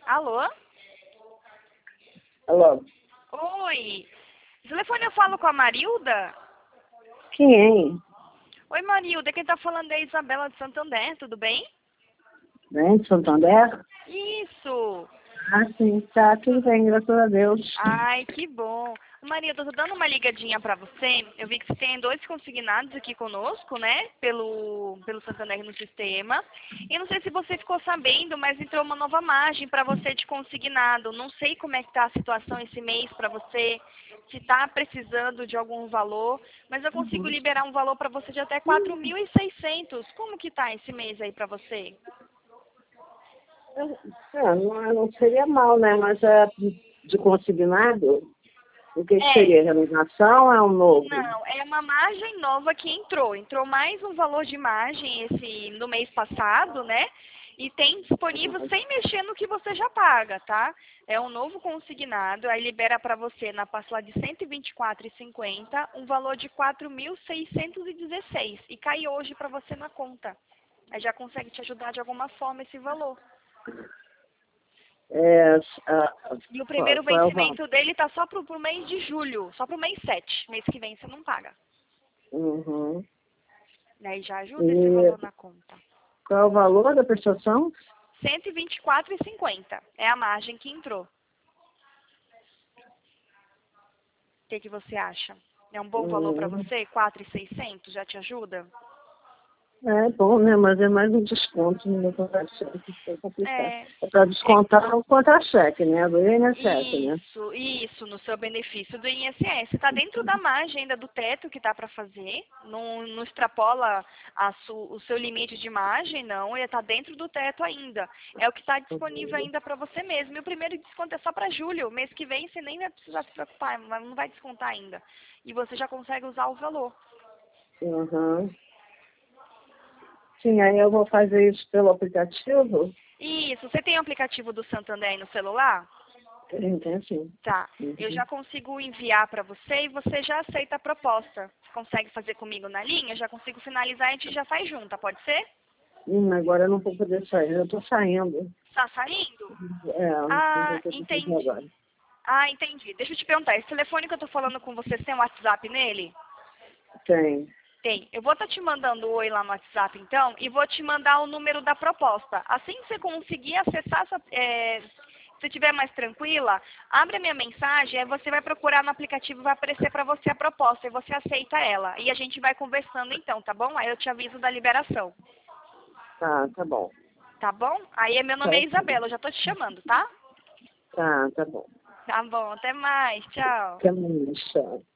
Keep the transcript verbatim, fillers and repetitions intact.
Alô? Alô? Oi. No telefone eu falo com a Marilda? Quem é? Oi, Marilda. Quem tá falando é a Isabela de Santander, tudo bem? Vem de Santander? Isso. Ah, sim, tá tudo bem, graças a Deus. Ai, que bom. Marilda, eu tô dando uma ligadinha pra você. Eu vi que você tem dois consignados aqui conosco, né? Pelo, pelo Santander no sistema. E não sei se você ficou sabendo, mas entrou uma nova margem pra você de consignado. Não sei como é que tá a situação esse mês pra você, se tá precisando de algum valor, mas eu consigo liberar um valor pra você de até quatro mil e seiscentos. Como que tá esse mês aí pra você? É, não, não seria mal, né? Mas é de consignado? O que, que É. seria? Renovação ou é um novo? Não, é uma margem nova que entrou. Entrou mais um valor de margem esse no mês passado, né? E tem disponível sem mexer no que você já paga, tá? É um novo consignado, aí libera para você na parcela de cento e vinte e quatro reais e cinquenta centavos um valor de quatro mil seiscentos e dezesseis e cai hoje para você na conta. Aí já consegue te ajudar de alguma forma esse valor. É, a, E o qual, primeiro qual é o valor? vencimento dele tá só pro, pro mês de julho, só pro mês sete. Mês que vem você não paga. Uhum. Daí já ajuda esse E valor na conta. qual é o valor da prestação? cento e vinte e quatro reais e cinquenta centavos é a margem que entrou. O que, que você acha? É um bom valor para Hum, você? quatro mil e seiscentos já te ajuda? É bom, né? Mas é mais um desconto no meu contra-cheque, isso é complicado. É, É para é descontar o contra-cheque, né? Do I N S S, né? isso, isso, no seu benefício do I N S S. Está dentro da margem ainda do teto que dá para fazer. Não, não extrapola a su, o seu limite de margem, não. Ele está dentro do teto ainda. É o que está disponível ainda para você mesmo. E o primeiro desconto é só para julho. Mês que vem você nem vai precisar se preocupar, mas não vai descontar ainda. E você já consegue usar o valor. Uhum. Sim, aí eu vou fazer isso pelo aplicativo? Isso. Você tem o aplicativo do Santander aí no celular? Tem, tem sim. Tá. Eu Uhum. já consigo enviar para você e você já aceita a proposta. Consegue fazer comigo na linha? Já consigo finalizar e a gente já sai junta, pode ser? Hum, agora eu não vou poder sair, eu estou saindo. Tá saindo? É, não vou Ah, poder fazer agora. entendi. Ah, entendi. Deixa eu te perguntar, esse telefone que eu tô falando com você, você tem um WhatsApp nele? Tem. Tem. Eu vou estar te mandando um oi lá no WhatsApp, então, e vou te mandar o número da proposta. Assim que você conseguir acessar, essa, é, se estiver mais tranquila, abre a minha mensagem, aí você vai procurar no aplicativo, vai aparecer para você a proposta, e você aceita ela. E a gente vai conversando então, tá bom? Aí eu te aviso da liberação. Tá, tá bom. Tá bom? Aí meu Tá, nome é Isabela, eu já tô te chamando, tá? tá, tá bom. Tá bom, até mais, tchau. Até mais, tchau.